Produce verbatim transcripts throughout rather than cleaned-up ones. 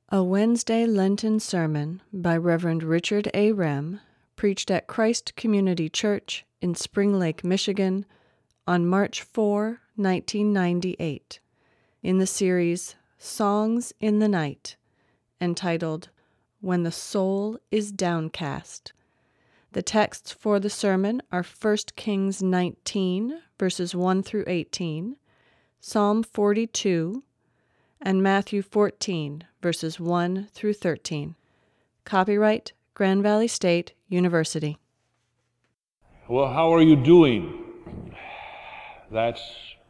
A Wednesday Lenten sermon by Reverend Richard A. Rem, preached at Christ Community Church in Spring Lake, Michigan, on March fourth, nineteen ninety-eight, in the series Songs in the Night, entitled When the Soul is Downcast. The texts for the sermon are First Kings nineteen, verses one through eighteen, Psalm forty-two, and Matthew fourteen, verses one through thirteen. Copyright Grand Valley State University. Well, how are you doing? That's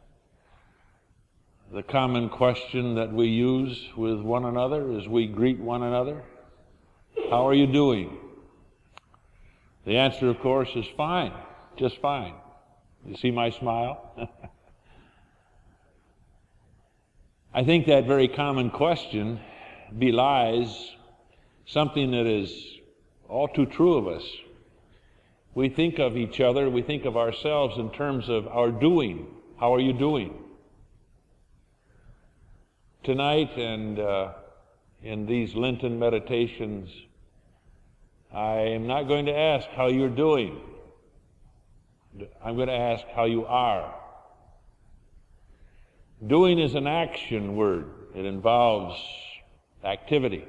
the common question that we use with one another as we greet one another. How are you doing? The answer, of course, is fine, just fine. You see my smile? I think that very common question belies something that is all too true of us. We think of each other, we think of ourselves in terms of our doing. How are you doing? Tonight and uh, in these Lenten meditations, I am not going to ask how you're doing. I'm going to ask how you are. Doing is an action word. It involves activity.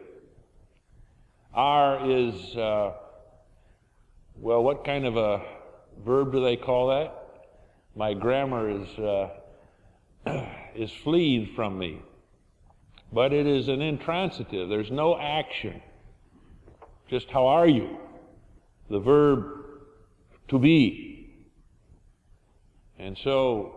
Are is, uh, well, what kind of a verb do they call that? My grammar is uh, is fleeing from me. But it is an intransitive. There's no action. Just how are you? The verb to be. And so,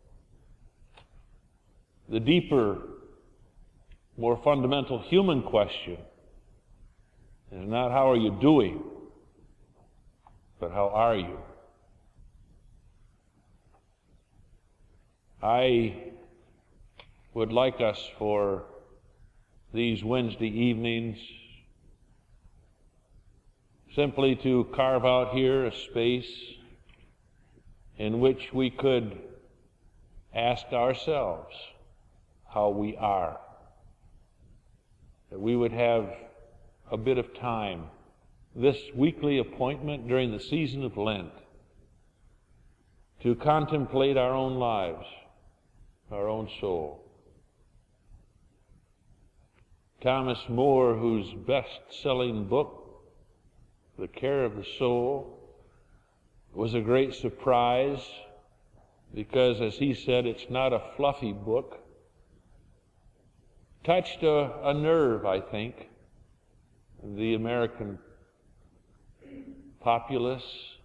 the deeper, more fundamental human question is not how are you doing, but how are you? I would like us for these Wednesday evenings simply to carve out here a space in which we could ask ourselves how we are. That we would have a bit of time, this weekly appointment during the season of Lent, to contemplate our own lives, our own soul. Thomas More, whose best-selling book, The Care of the Soul, was a great surprise because, as he said, it's not a fluffy book. Touched a, a nerve, I think, in the American populace.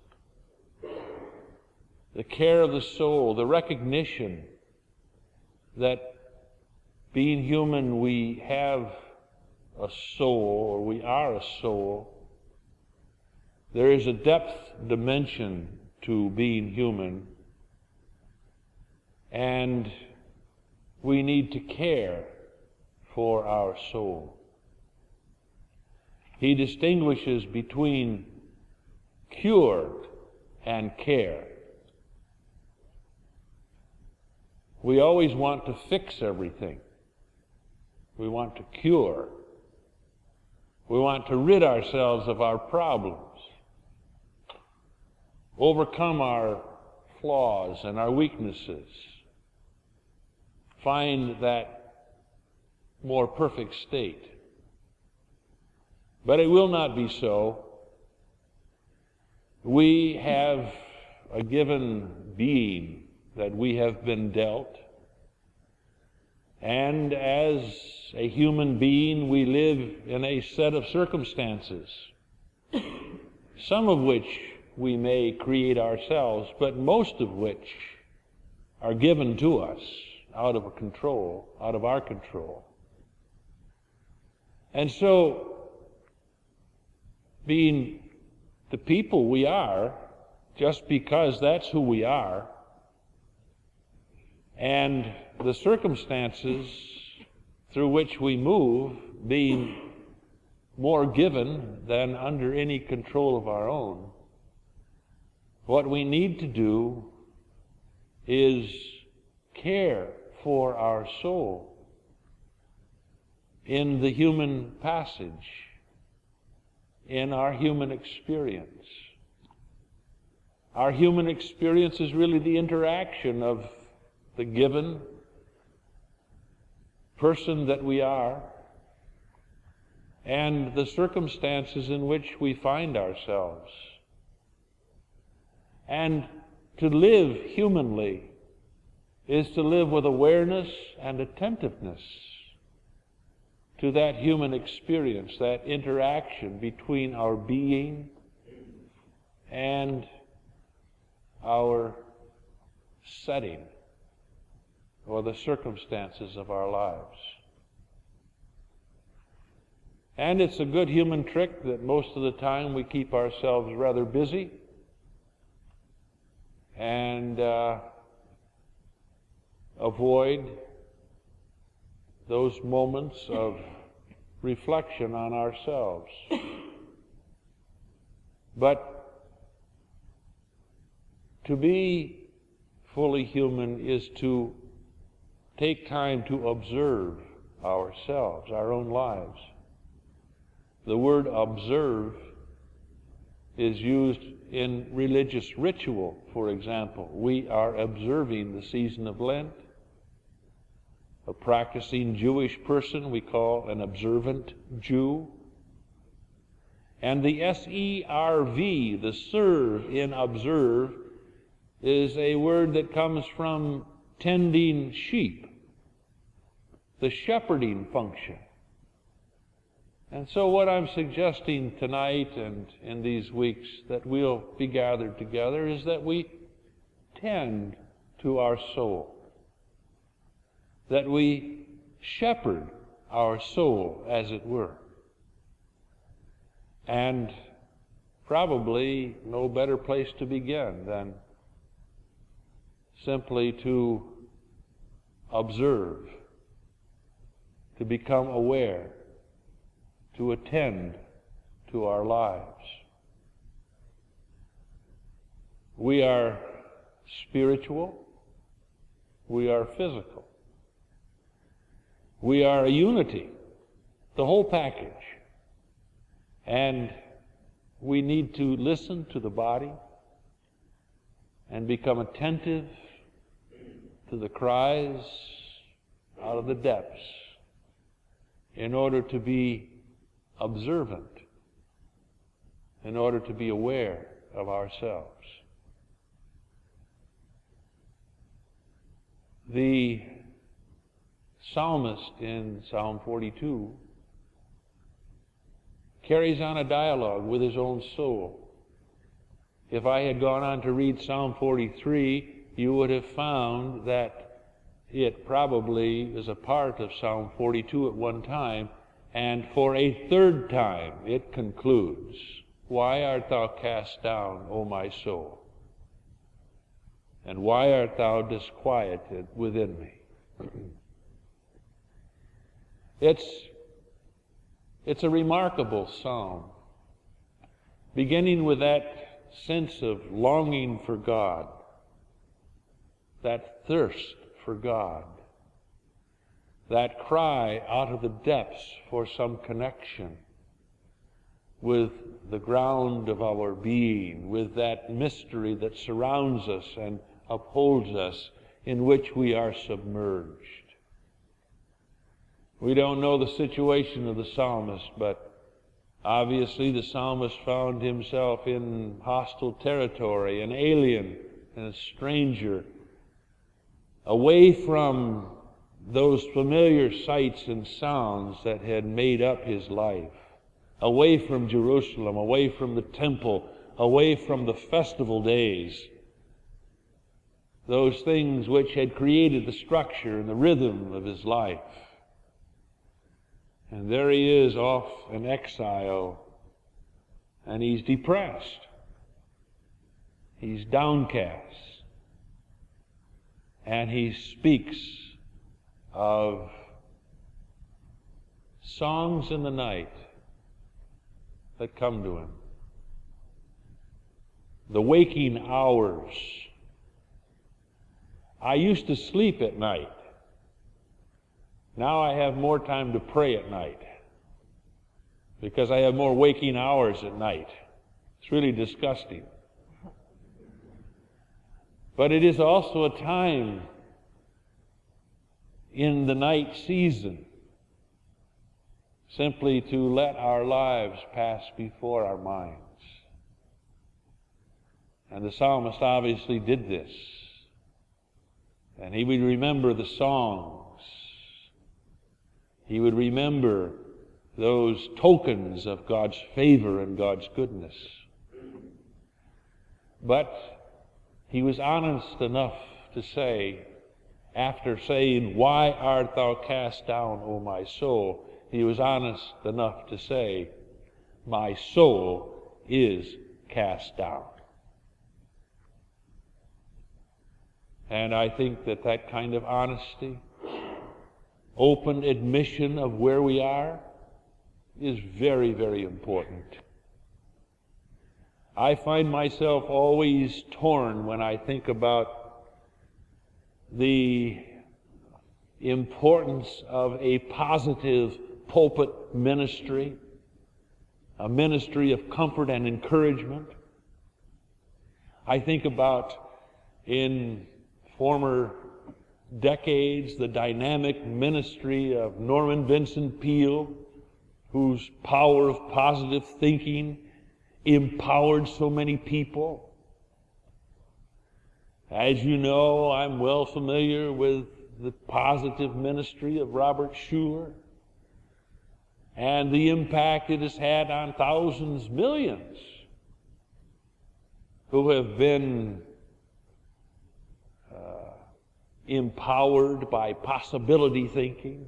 The care of the soul, the recognition that being human, we have a soul, or we are a soul. There is a depth dimension to being human, and we need to care for our soul. He distinguishes between cure and care. We always want to fix everything. We want to cure. We want to rid ourselves of our problems, overcome our flaws and our weaknesses, find that more perfect state. But it will not be so. We have a given being that we have been dealt, and as a human being we live in a set of circumstances, some of which we may create ourselves, but most of which are given to us out of control, out of our control. And so, being the people we are, just because that's who we are, and the circumstances through which we move being more given than under any control of our own, what we need to do is care for our soul. in the human passage, in our human experience. Our human experience is really the interaction of the given person that we are and the circumstances in which we find ourselves. And to live humanly is to live with awareness and attentiveness to that human experience, that interaction between our being and our setting or the circumstances of our lives. And it's a good human trick that most of the time we keep ourselves rather busy and uh, avoid those moments of reflection on ourselves. But to be fully human is to take time to observe ourselves, our own lives. The word observe is used in religious ritual, for example. We are observing the season of Lent. A practicing Jewish person we call an observant Jew. And the S E R V, the serve in observe, is a word that comes from tending sheep, the shepherding function. And so what I'm suggesting tonight and in these weeks that we'll be gathered together is that we tend to our soul, that we shepherd our soul, as it were. And probably no better place to begin than simply to observe, to become aware, to attend to our lives. We are spiritual, we are physical. We are a unity, the whole package. And we need to listen to the body and become attentive to the cries out of the depths in order to be observant, in order to be aware of ourselves. The psalmist in Psalm forty-two carries on a dialogue with his own soul. If I had gone on to read Psalm forty-three, you would have found that it probably is a part of Psalm forty-two at one time, and for a third time it concludes, "Why art thou cast down, O my soul? And why art thou disquieted within me?" It's, it's a remarkable psalm, beginning with that sense of longing for God, that thirst for God, that cry out of the depths for some connection with the ground of our being, with that mystery that surrounds us and upholds us, in which we are submerged. We don't know the situation of the psalmist, but obviously the psalmist found himself in hostile territory, an alien and a stranger, away from those familiar sights and sounds that had made up his life, away from Jerusalem, away from the temple, away from the festival days, those things which had created the structure and the rhythm of his life. And there he is off in exile, and he's depressed. He's downcast. And he speaks of songs in the night that come to him, the waking hours. I used to sleep at night, Now I have more time to pray at night because I have more waking hours at night. It's really disgusting. But it is also a time in the night season simply to let our lives pass before our minds. And the psalmist obviously did this. And he would remember the songs. He would remember those tokens of God's favor and God's goodness. But he was honest enough to say, after saying, "Why art thou cast down, O my soul?" he was honest enough to say, "My soul is cast down." And I think that that kind of honesty, open admission of where we are, is very, very important. I find myself always torn when I think about the importance of a positive pulpit ministry, a ministry of comfort and encouragement. I think about in former decades the dynamic ministry of Norman Vincent Peale, whose power of positive thinking empowered so many people. As you know, I'm well familiar with the positive ministry of Robert Schuller and the impact it has had on thousands, millions, who have been uh, empowered by possibility thinking.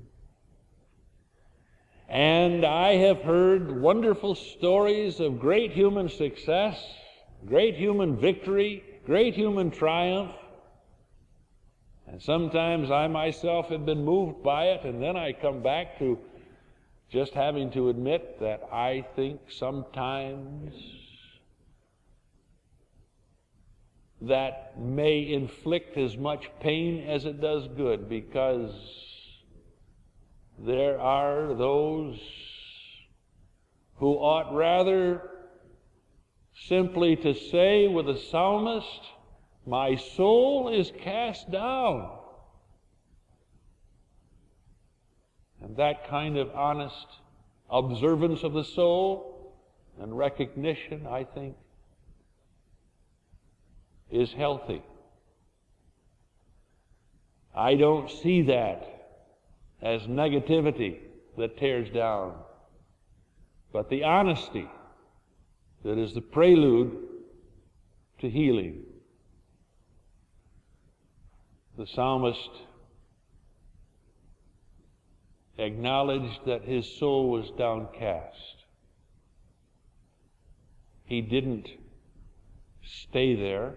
And I have heard wonderful stories of great human success, great human victory, great human triumph. And sometimes I myself have been moved by it, and then I come back to just having to admit that I think sometimes that may inflict as much pain as it does good, because there are those who ought rather simply to say with the psalmist, "My soul is cast down." And that kind of honest observance of the soul and recognition, I think, is healthy. I don't see that as negativity that tears down, but the honesty that is the prelude to healing. The psalmist acknowledged that his soul was downcast. He didn't stay there.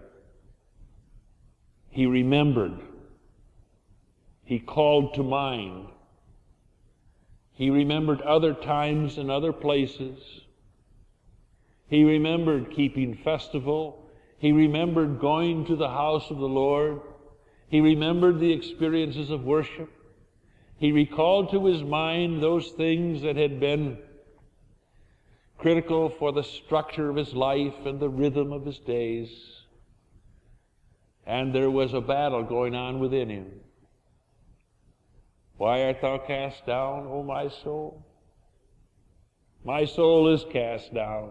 He remembered. He called to mind. He remembered other times and other places. He remembered keeping festival. He remembered going to the house of the Lord. He remembered the experiences of worship. He recalled to his mind those things that had been critical for the structure of his life and the rhythm of his days. And there was a battle going on within him. Why art thou cast down, O my soul? My soul is cast down.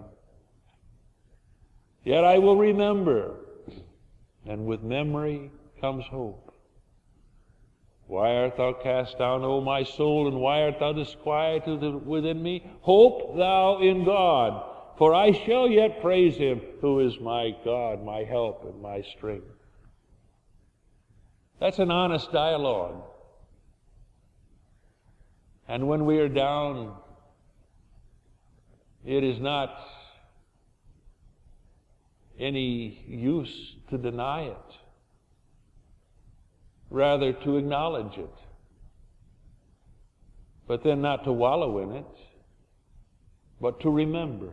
Yet I will remember, and with memory comes hope. Why art thou cast down, O my soul, and why art thou disquieted within me? Hope thou in God, for I shall yet praise him, who is my God, my help, and my strength. That's an honest dialogue. And when we are down, it is not any use to deny it. Rather to acknowledge it. But then not to wallow in it, but to remember.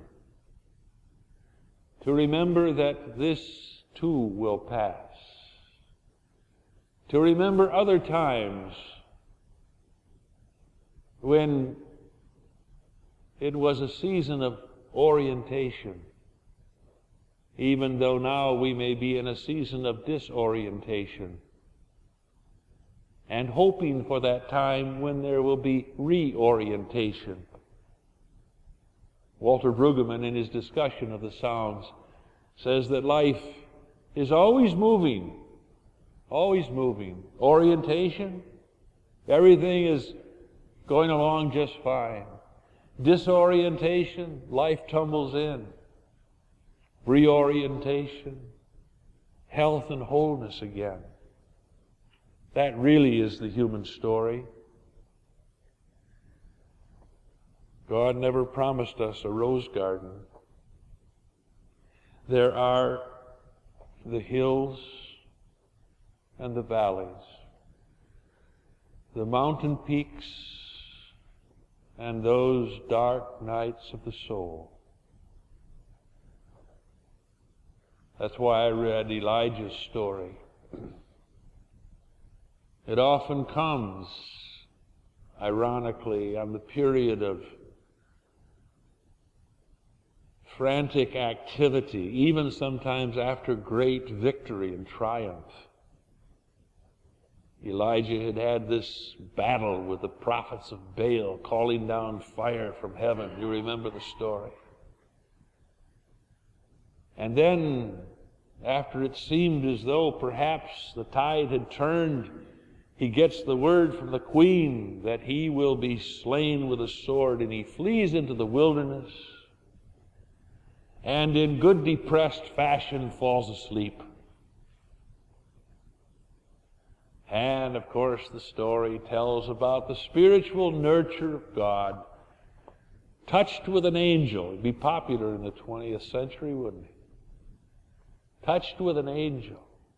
To remember that this too will pass. To remember other times when it was a season of orientation, even though now we may be in a season of disorientation, and hoping for that time when there will be reorientation. Walter Brueggemann, in his discussion of the Psalms, says that life is always moving, always moving. Orientation, everything is going along just fine. Disorientation, life tumbles in. Reorientation, health and wholeness again. That really is the human story. God never promised us a rose garden. There are the hills and the valleys, the mountain peaks and those dark nights of the soul. That's why I read Elijah's story. It often comes, ironically, on the period of frantic activity, even sometimes after great victory and triumph. Elijah had had this battle with the prophets of Baal, calling down fire from heaven. You remember the story. And then, after it seemed as though perhaps the tide had turned, he gets the word from the queen that he will be slain with a sword, and he flees into the wilderness, and in good depressed fashion falls asleep. And, of course, the story tells about the spiritual nurture of God, touched with an angel. It'd be popular in the twentieth century, wouldn't it? Touched with an angel.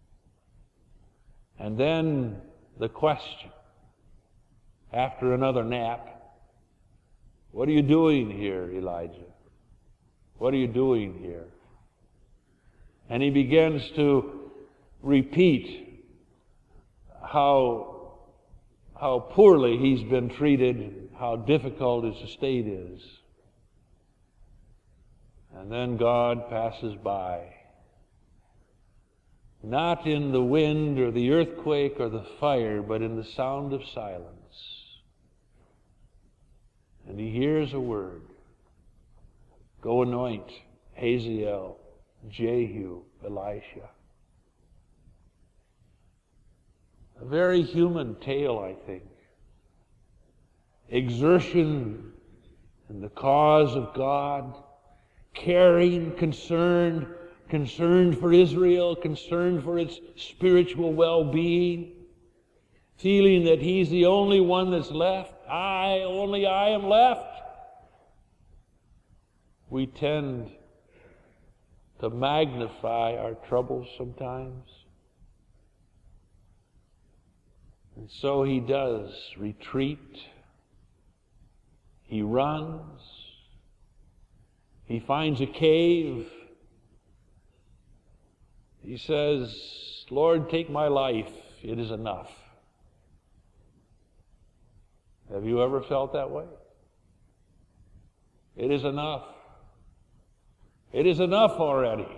And then the question, after another nap, what are you doing here, Elijah? What are you doing here? And he begins to repeat how, how poorly he's been treated, how difficult his estate is. And then God passes by. Not in the wind or the earthquake or the fire, but in the sound of silence. And he hears a word. Go anoint Hazael, Jehu, Elisha. A very human tale, I think. Exertion in the cause of God, caring, concerned, concerned for Israel, concerned for its spiritual well-being, feeling that he's the only one that's left. I, only I am left. We tend to magnify our troubles sometimes. And so he does retreat. He runs. He finds a cave. He says, Lord, take my life. It is enough. Have you ever felt that way? It is enough. It is enough already.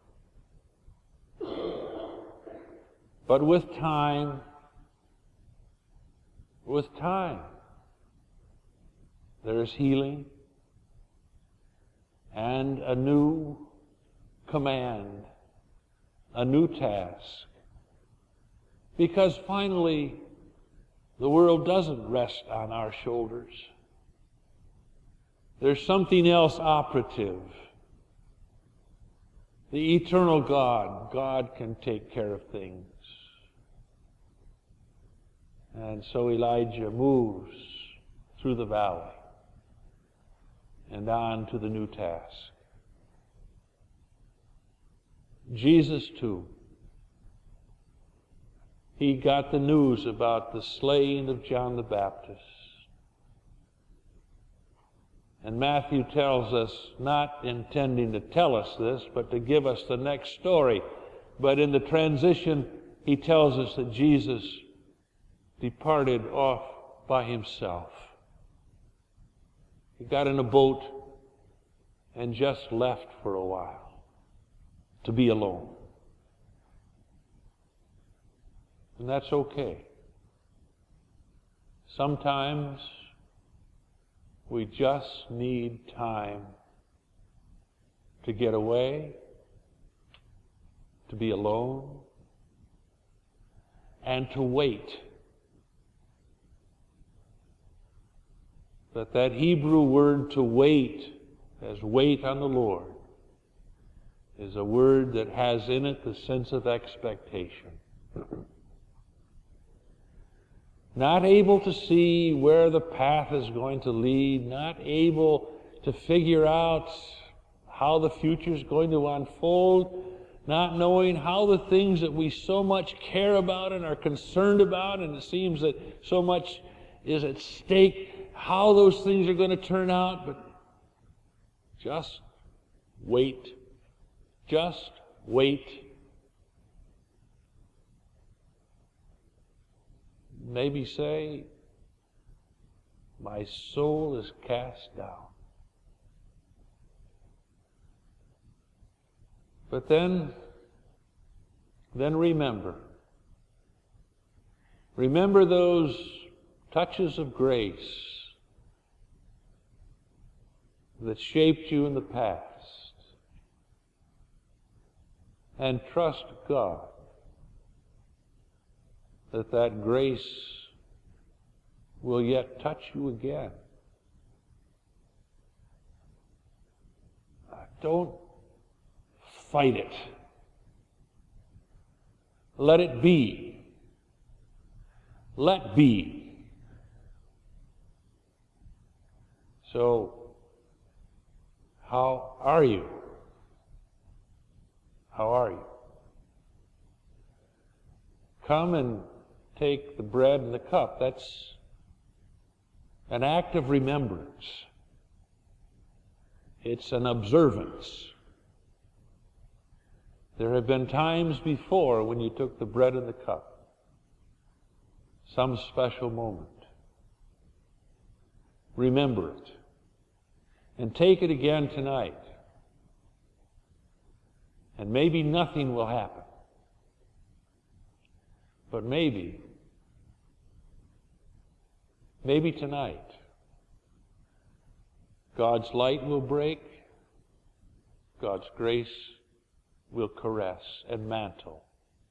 But with time, with time, there is healing and a new command, a new task. Because finally, the world doesn't rest on our shoulders. There's something else operative. The eternal God, God can take care of things. And so Elijah moves through the valley and on to the new task. Jesus, too, he got the news about the slaying of John the Baptist. And Matthew tells us, not intending to tell us this, but to give us the next story. But in the transition, he tells us that Jesus departed off by himself. You got in a boat and just left for a while to be alone. And that's okay. Sometimes we just need time to get away, to be alone, and to wait. That that Hebrew word to wait, as wait on the Lord, is a word that has in it the sense of expectation. Not able to see where the path is going to lead, not able to figure out how the future is going to unfold, not knowing how the things that we so much care about and are concerned about, and it seems that so much is at stake, how those things are going to turn out, but just wait. Just wait. Maybe say, my soul is cast down. But then, then remember. Remember those touches of grace that shaped you in the past. And trust God that that grace will yet touch you again. Don't fight it. Let it be. Let be. So, how are you? How are you? Come and take the bread and the cup. That's an act of remembrance. It's an observance. There have been times before when you took the bread and the cup. Some special moment. Remember it. And take it again tonight. And maybe nothing will happen. But maybe, maybe tonight, God's light will break, God's grace will caress and mantle.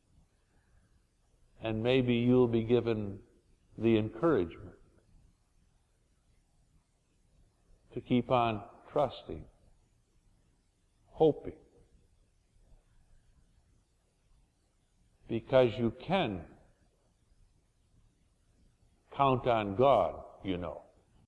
And maybe you'll be given the encouragement to keep on trusting, hoping, because you can count on God, you know.